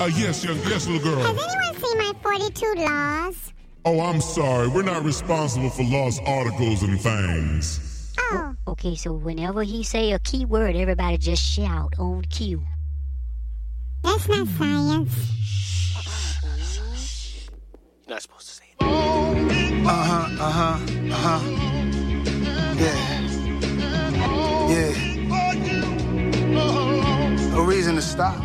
Yes, little girl. Has anyone seen my 42 laws? Oh, I'm sorry. We're not responsible for lost articles and things. Oh. Okay, so whenever he say a key word, everybody just shout on cue. That's not science. You're not supposed to say it. Yeah. No reason to stop.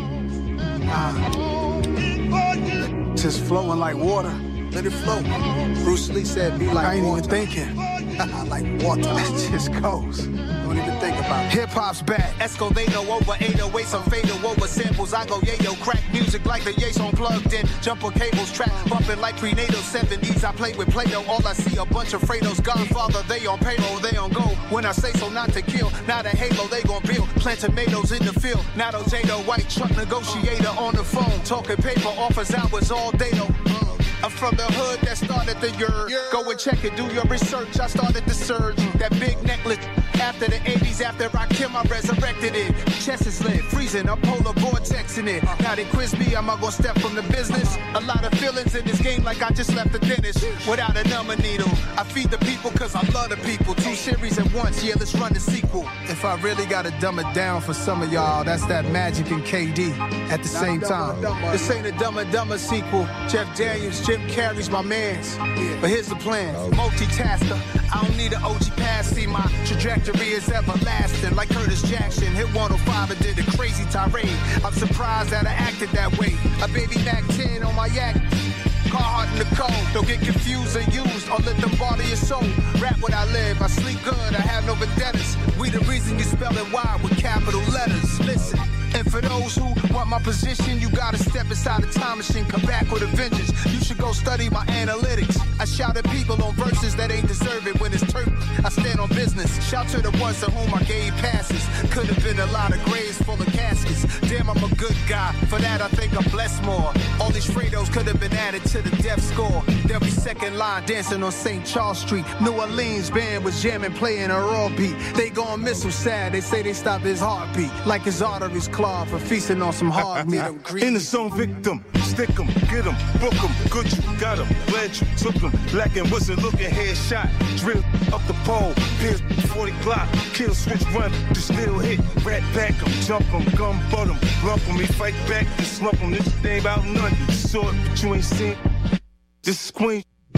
Just flowing like water. Let it flow. Bruce Lee said, be like water. I ain't even thinking. Like water. It just goes. Don't even think about it. Hip-hop's back. Escalado over 808, some fatal over samples. I go yayo, crack music like the Yates on plugged in. Jumper cables, trap bumping like prenatal 70s. I play with Play-Doh, all I see a bunch of Fredos. Godfather, they on payroll, they on go. When I say so, not to kill. Not a halo, they gon' build. Plant tomatoes in the field. Not Ojado, white truck negotiator on the phone. Talking paper, offers hours all day though. I'm from the hood that started the year. Go and check it, do your research. I started the surge. That big necklace. After the 80s, after I killed, I resurrected it. Chest is lit, freezing, I'm polar vortexing it. Now they quiz me, am I gonna step from the business? A lot of feelings in this game like I just left the dentist. Without a number needle, I feed the people cause I love the people. 2 series at once, yeah, let's run the sequel. If I really gotta dumb it down for some of y'all, that's that Magic and KD at the same time. This ain't a Dumb and Dumber sequel. Jeff Daniels, Jim Carrey's my mans. But here's the plan, multitasker. I don't need an OG pass, see my trajectory is everlasting. Like Curtis Jackson, hit 105 and did a crazy tirade. I'm surprised that I acted that way. A baby Mac 10 on my yak. Carhartt in the cold. Don't get confused or used or let them bother your soul. Rap what I live, I sleep good, I have no vendettas. We the reason you spell it wide with capital letters. Listen. And for those who want my position, you gotta step inside the time machine, come back with a vengeance. You should go study my analytics. I shout at people on verses that ain't deserve it when it's turf. I stand on business. Shout to the ones to whom I gave passes. Could have been a lot of graves full of caskets. Damn, I'm a good guy. For that, I think I'm blessed more. All these Fredos could have been added to the death score. They'll be second line dancing on St. Charles Street. New Orleans band was jamming, playing a raw beat. They gon' miss him sad. They say they stopped his heartbeat. Like his arteries clogged for feasting on some hard meat. In the zone, victim, stick 'em, get 'em, book 'em, good you, got 'em, glad you took 'em, lacking wasn't looking, headshot, drill up the pole, pierce 40 Glock, kill switch run, to still hit, rat back 'em, jump 'em, gun butt 'em, lump 'em, he fight back, and slump 'em, this thing about nothing, you saw it, but you ain't seen, this is queen,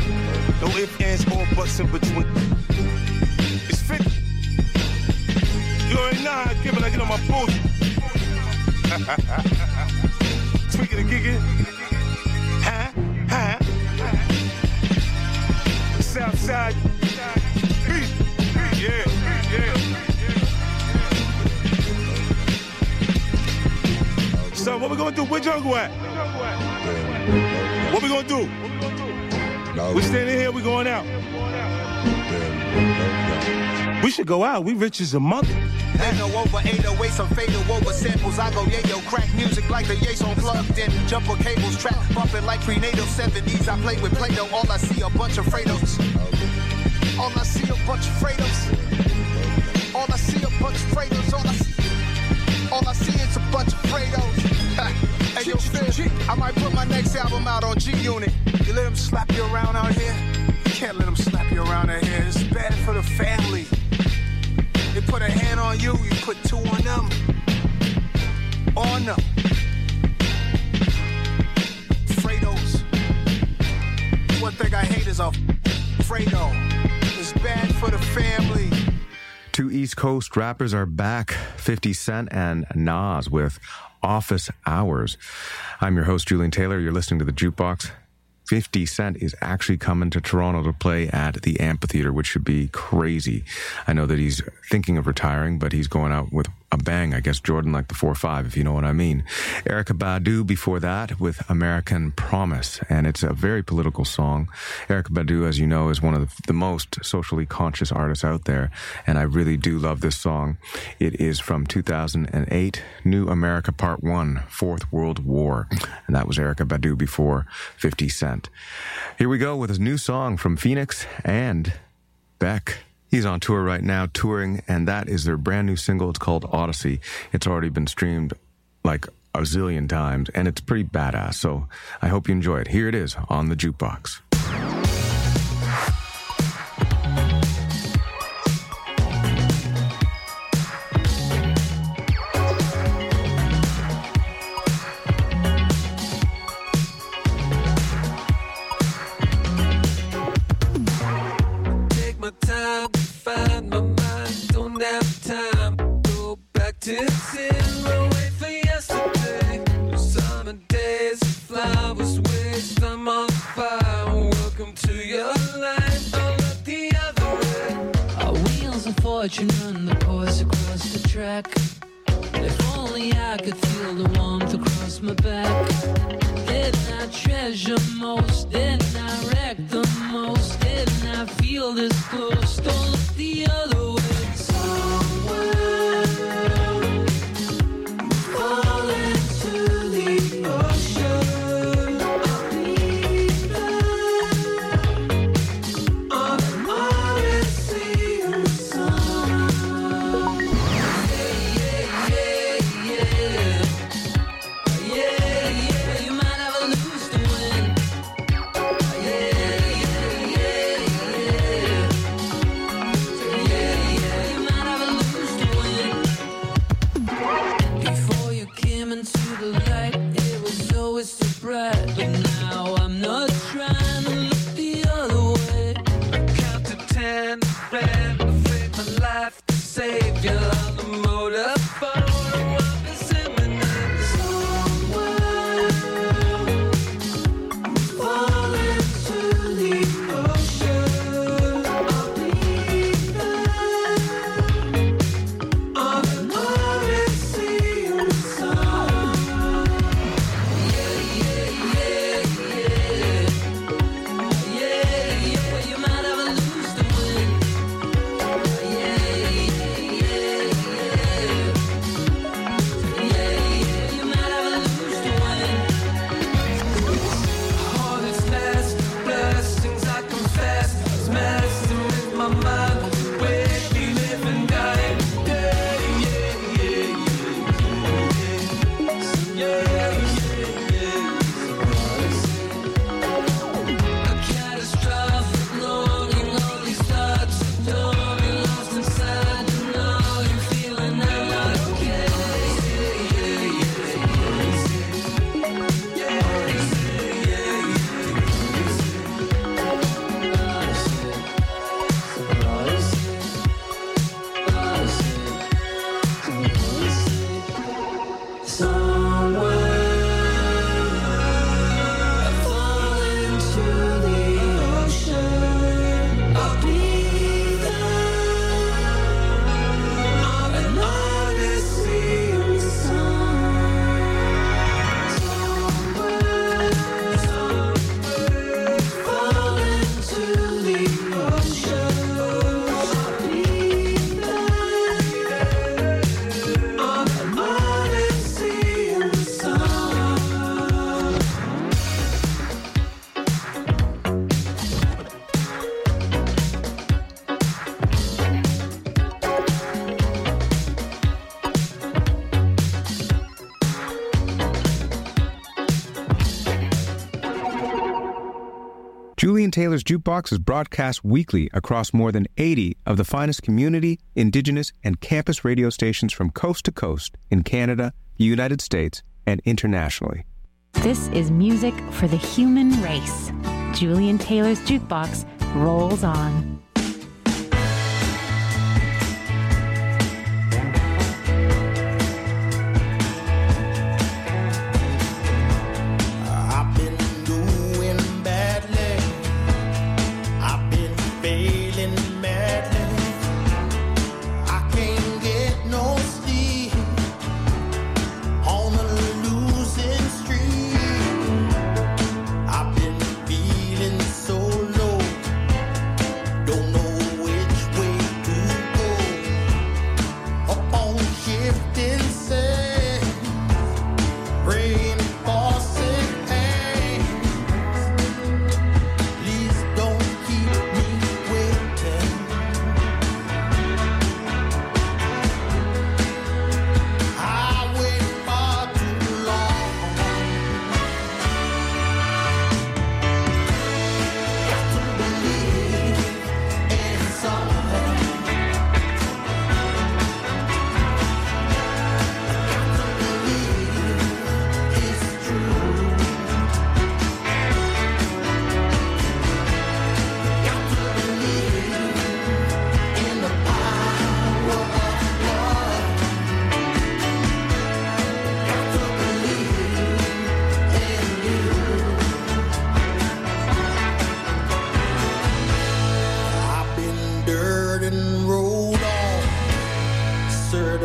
no ifs, ands, or buts in between, it's 50, you already know how I give it, I get on my bullshit. Tweaking and gigging. Southside. Yeah. So what we gonna do? Where Jungle at? What we gonna do? We standing here, we going out. We should go out. We rich as a mother. Ain't no over 808, some fatal over samples. I go yayo, crack music like the Yates on plugged in. Jumper cables, trap bumping like prenatal 70s. I play with Play-Doh, all I see a bunch of Fredos. All I see a bunch of Fredos. All I see a bunch of Fredos. All I see is a bunch of Fredos. Hey yo, Fizz, I might put my next album out on G-Unit. You let them slap you around out here? You can't let them slap you around out here. It's bad for the family. They put a hand on you, you put 2 on them. On them. Fredos. One thing I hate is a Fredo. It's bad for the family. 2 East Coast rappers are back, 50 Cent and Nas with Office Hours. I'm your host, Julian Taylor. You're listening to The Jukebox. 50 Cent is actually coming to Toronto to play at the Amphitheatre, which should be crazy. I know that he's thinking of retiring, but he's going out with a bang. I guess Jordan like the 4-5, if you know what I mean. Erykah Badu before that with American Promise, and it's a very political song. Erykah Badu, as you know, is one of the most socially conscious artists out there, and I really do love this song. It is from 2008, New America Part 1, Fourth World War, and that was Erykah Badu before 50 Cent. Here we go with his new song from Phoenix and Beck. He's on tour right now, touring, and that is their brand new single. It's called Odyssey. It's already been streamed like a zillion times, and it's pretty badass, so I hope you enjoy it. Here it is on the Jukebox. On the course across the track. If only I could feel the warmth across my back. Didn't I treasure most? Didn't I wreck the most? Didn't I feel this close? Don't look the other way. Somewhere fall into the ocean. I'll be there on an odyssey of sun. Julian Taylor's Jukebox is broadcast weekly across more than 80 of the finest community, indigenous, and campus radio stations from coast to coast in Canada, the United States, and internationally. This is music for the human race. Julian Taylor's Jukebox rolls on. Don't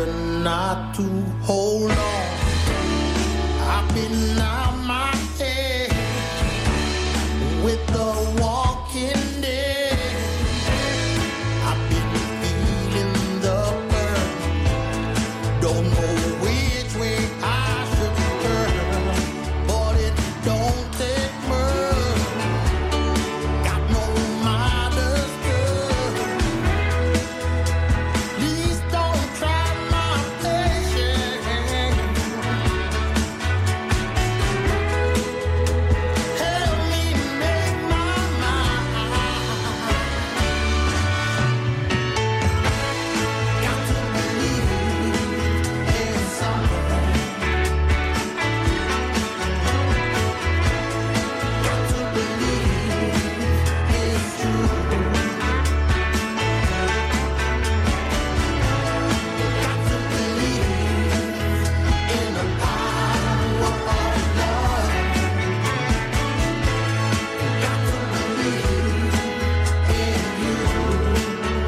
better not to hold on. I've been out my head with the walking dead. I've been feeling the burn. Don't know which way I should turn, but it don't take much. Got no midas good. Please don't try my patience. Help me make my mind. Got to believe in something. Got to believe it's true. Got to believe in the power of love. Got to believe in you.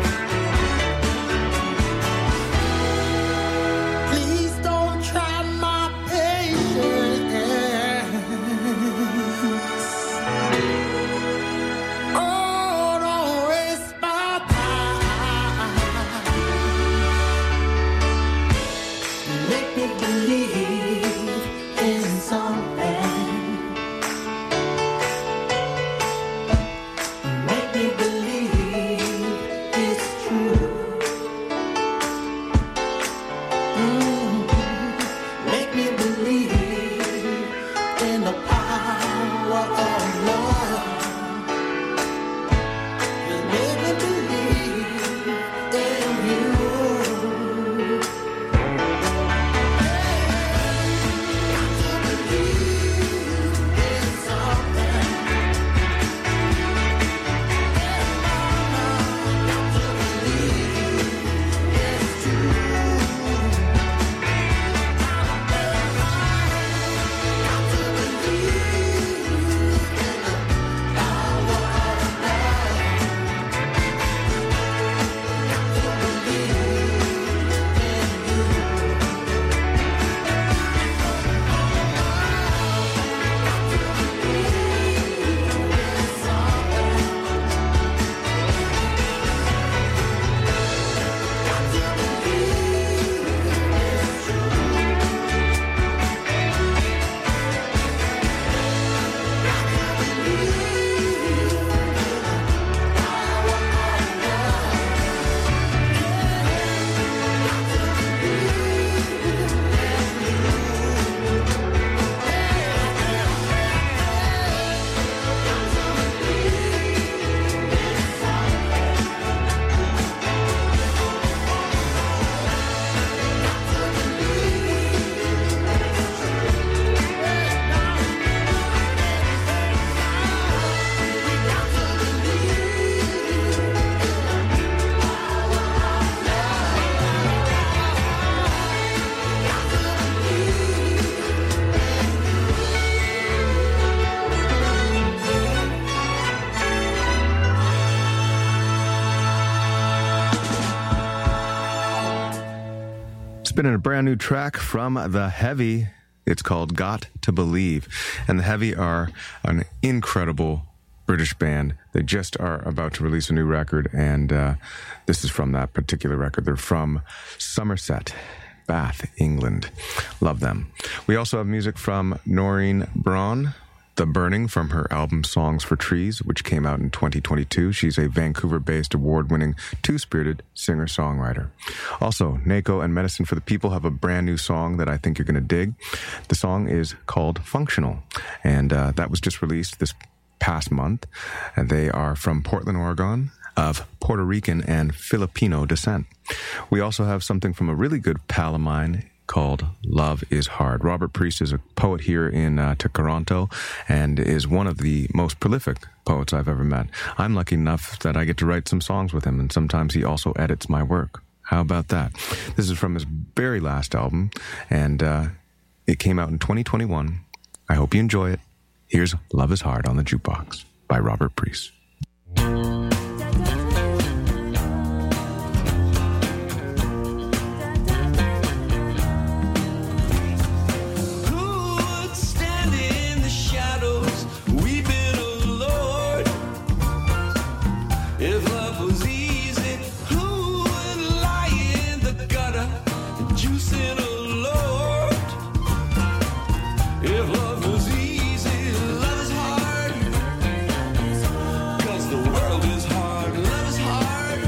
Please don't try my patience. Oh, don't waste my time. Make me believe in something. Make me believe it's true. Make me believe in the power of love. Just make me believe in you. Got to believe in something. Got to believe it's true. Spinning a brand new track from The Heavy. It's called Got to Believe. And The Heavy are an incredible British band. They just are about to release a new record, and this is from that particular record. They're from Somerset, Bath, England. Love them. We also have music from Noreen Braun, The Burning, from her album Songs for Trees, which came out in 2022. She's a Vancouver-based, award-winning, two-spirited singer-songwriter. Also, Nako and Medicine for the People have a brand new song that I think you're going to dig. The song is called Functional, and that was just released this past month. And they are from Portland, Oregon, of Puerto Rican and Filipino descent. We also have something from a really good pal of mine called Love is Hard. Robert Priest is a poet here in Toronto and is one of the most prolific poets I've ever met. I'm lucky enough that I get to write some songs with him, and sometimes he also edits my work. How about that? This is from his very last album, and it came out in 2021. I hope you enjoy it. Here's Love is Hard on the Jukebox by Robert Priest. you sent a Lord. If love was easy, love is hard. 'Cause the world is hard, love is hard.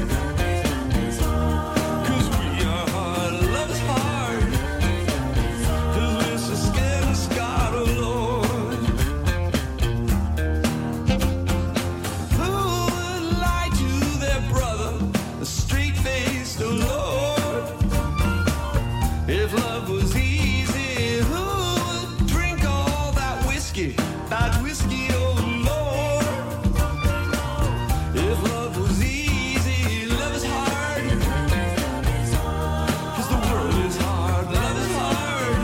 'Cause we are hard, love is hard. 'Cause we're so scared and scarred, oh Lord. Who would lie to their brother, a straight-faced, oh Lord? If love was easy, who would drink all that whiskey, oh Lord? If love was easy, love is hard. 'Cause the world is hard, love is hard.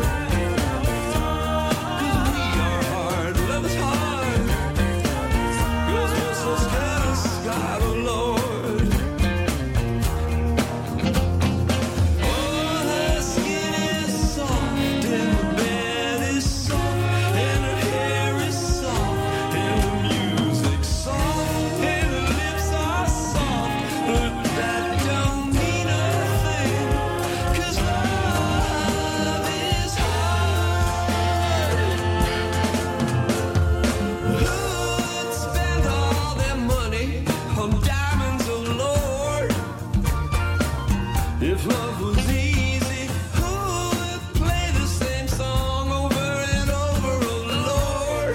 'Cause we are hard, love is hard. 'Cause we're so scared and scarred, oh Lord. Oh, her skin is soft and the bed is soft and her hair is soft and the music soft and her lips are soft, but that don't mean a thing. 'Cause love is hard. Who would spend all their money on diamonds, oh Lord? If love was easy, who would play the same song over and over, oh Lord?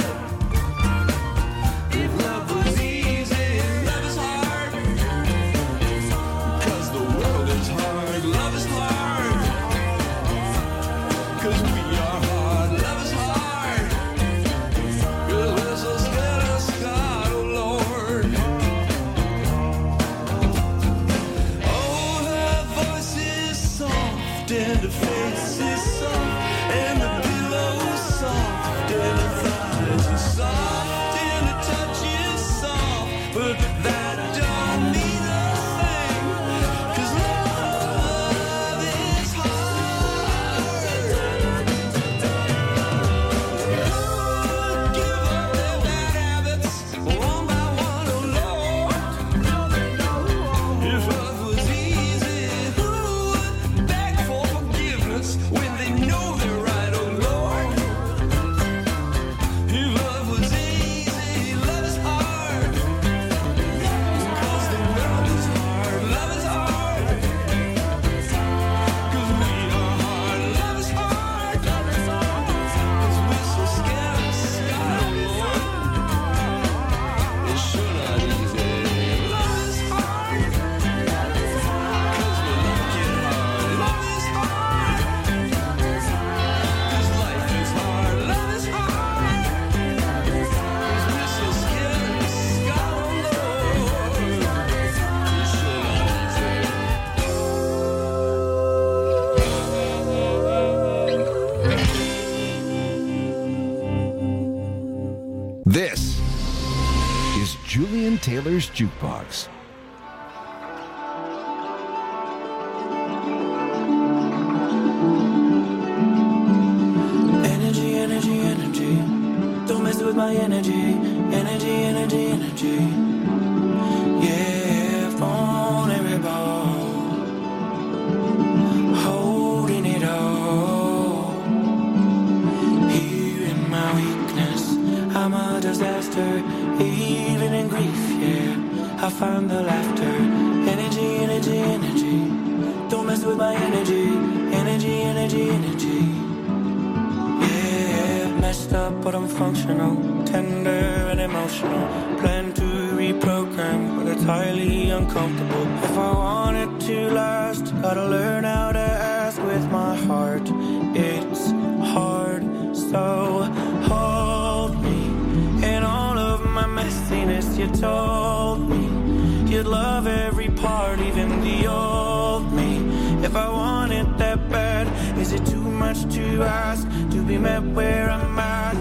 If love was easy, love is hard. 'Cause the world is hard, love is hard. 'Cause we are hard, love is hard. 'Cause we're so scared and scarred, oh Lord. Oh, her voice is soft and her face is soft and the pillow's soft and her thighs are soft and her touch is soft, but that don't mean a thing. 'Cause love is hard. Who would give up their bad habits one by one, oh Lord? If love was easy, who would beg for forgiveness when they know they're right, oh Lord? If love was easy, love is hard. 'Cause the world is hard, love is hard. 'Cause we are hard, love is hard. 'Cause we're so scared and scarred, Lord. It's sure not easy. Love is hard. 'Cause we like it hard. Love is hard. 'Cause life is hard. Love is hard. 'Cause we're so scared and scarred, Lord. It's sure not easy. This is Julian Taylor's Jukebox. Energy, energy, energy. Don't mess with my energy. Energy, energy, energy. Yeah, vulnerable. Holding it all. Here in my weakness, I'm a disaster. Even in grief, yeah, I find the laughter. Energy, energy, energy. Don't mess with my energy. Energy, energy, energy. Yeah, messed up, but I'm functional. Tender and emotional. Plan to reprogram, but it's highly uncomfortable. If I want it to last, gotta learn how to ask with my heart. It's hard, so hold me. In all of my messiness, you told me you'd love every part, even the old me. If I want it that bad, is it too much to ask to be met where I'm at?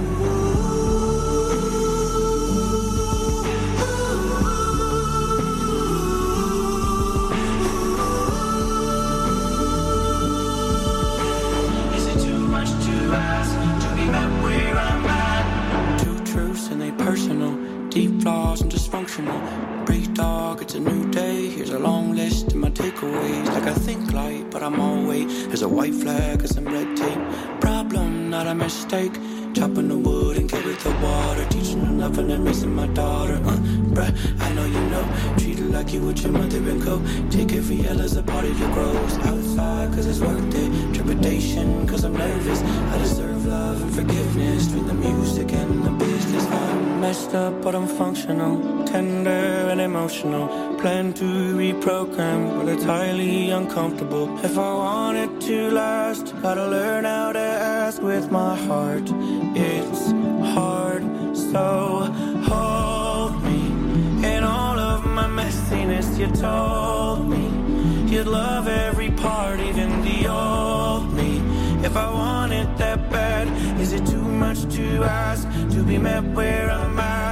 Is it too much to ask to be met where I'm at? Two truths and they personal, deep flaws and dysfunctional. Break dog, it's a new day. Here's a long list of my takeaways. Like I think light, but I'm all weight. There's a white flag and some red tape. Problem, not a mistake. Chopping the wood and give it the water. Teaching her nothing and raising my daughter. Bruh, I know you know. Treat her like you would your mother and co. Take every L as a part of your growth. Outside, cause it's worth it. Trepidation, cause I'm nervous. I deserve love and forgiveness. Between the music and the business. I'm messed up, but I'm functional. Tender and emotional. Plan to reprogram, but it's highly uncomfortable. If I want it to last, gotta learn how to ask with my heart. It's hard, so hold me. In all of my messiness, you told me you'd love every part, even the old me. If I want it that bad, is it too much to ask to be met where I'm at?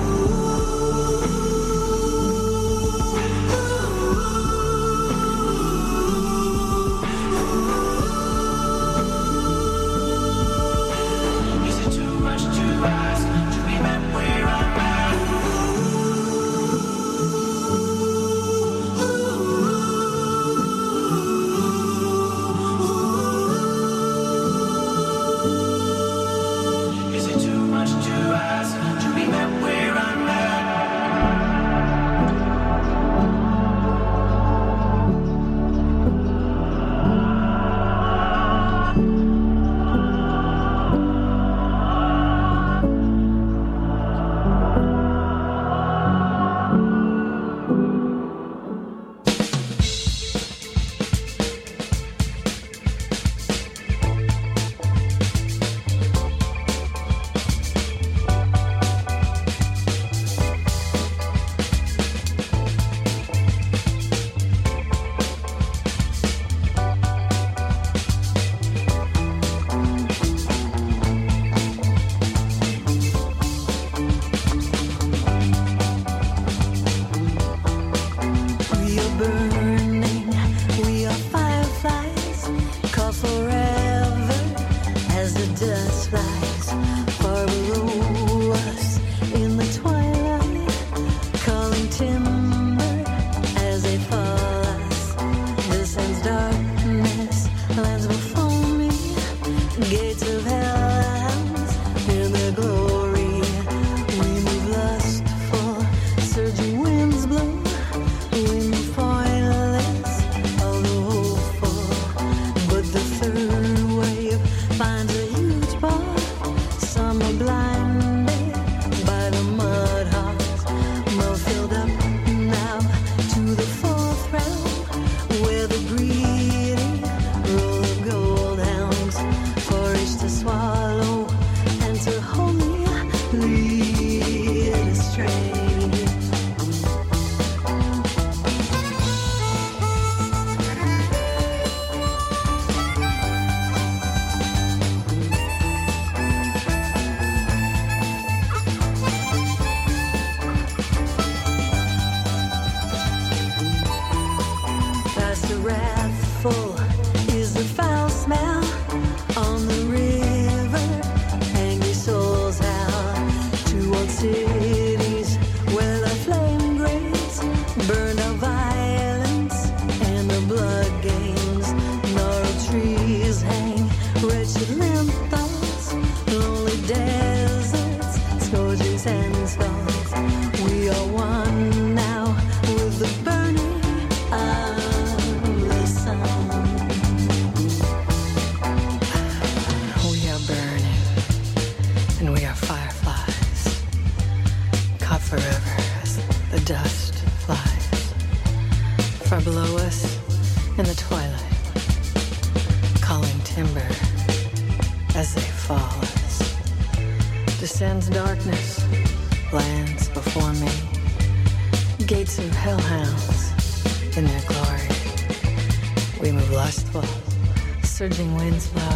Surging winds blow,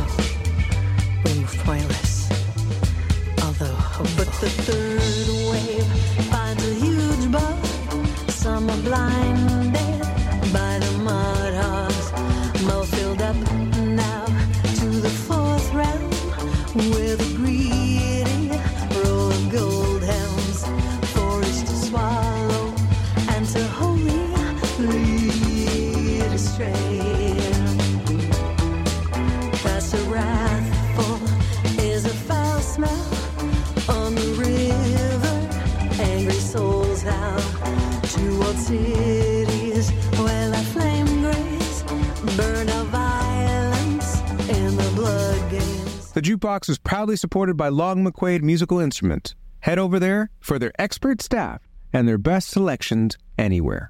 we move pointless. Although, but the third wave finds a huge bug. Some are blinded by the mud hogs. Mo filled up now to the fourth realm, where the greedy roll of gold helms, for each to swallow and to wholly leave. people is a foul smell on the river. Angry souls out toward cities where the flame graze, burn of violence in the blood games. The Jukebox is proudly supported by Long McQuaid Musical Instruments. Head over there for their expert staff and their best selections anywhere.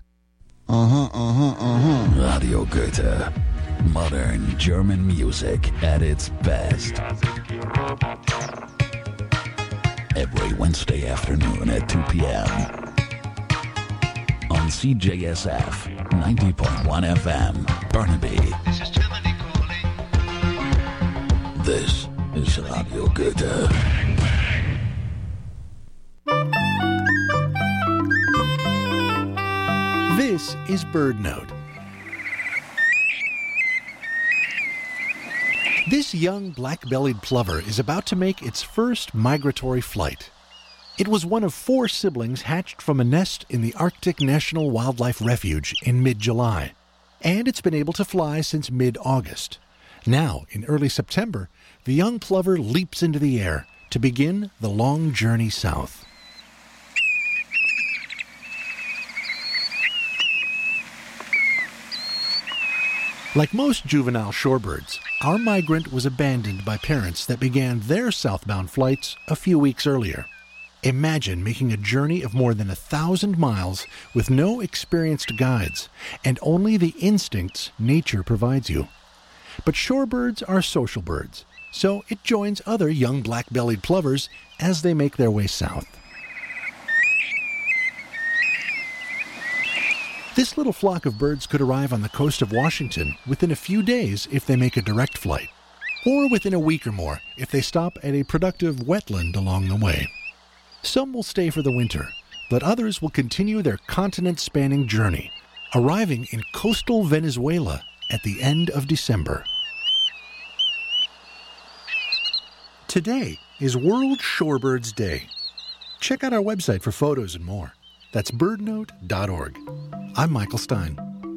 Radio Goethe. Modern German music at its best. Every Wednesday afternoon at 2 p.m. on CJSF 90.1 FM, Burnaby. This is Germany calling. This is Radio Goethe. This is Bird Note. This young black-bellied plover is about to make its first migratory flight. It was one of 4 siblings hatched from a nest in the Arctic National Wildlife Refuge in mid-July, and it's been able to fly since mid-August. Now, in early September, the young plover leaps into the air to begin the long journey south. Like most juvenile shorebirds, our migrant was abandoned by parents that began their southbound flights a few weeks earlier. Imagine making a journey of more than 1,000 miles with no experienced guides and only the instincts nature provides you. But shorebirds are social birds, so it joins other young black-bellied plovers as they make their way south. This little flock of birds could arrive on the coast of Washington within a few days if they make a direct flight, or within a week or more if they stop at a productive wetland along the way. Some will stay for the winter, but others will continue their continent-spanning journey, arriving in coastal Venezuela at the end of December. Today is World Shorebirds Day. Check out our website for photos and more. That's birdnote.org. I'm Michael Stein.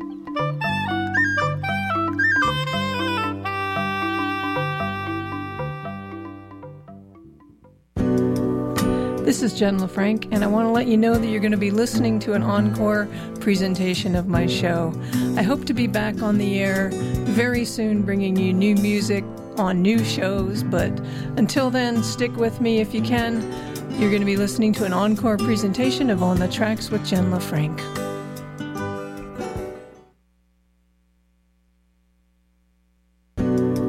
This is Jen LaFranc, and I want to let you know that you're going to be listening to an encore presentation of my show. I hope to be back on the air very soon, bringing you new music on new shows, but until then, stick with me if you can. You're going to be listening to an encore presentation of On the Tracks with Jen LaFranc.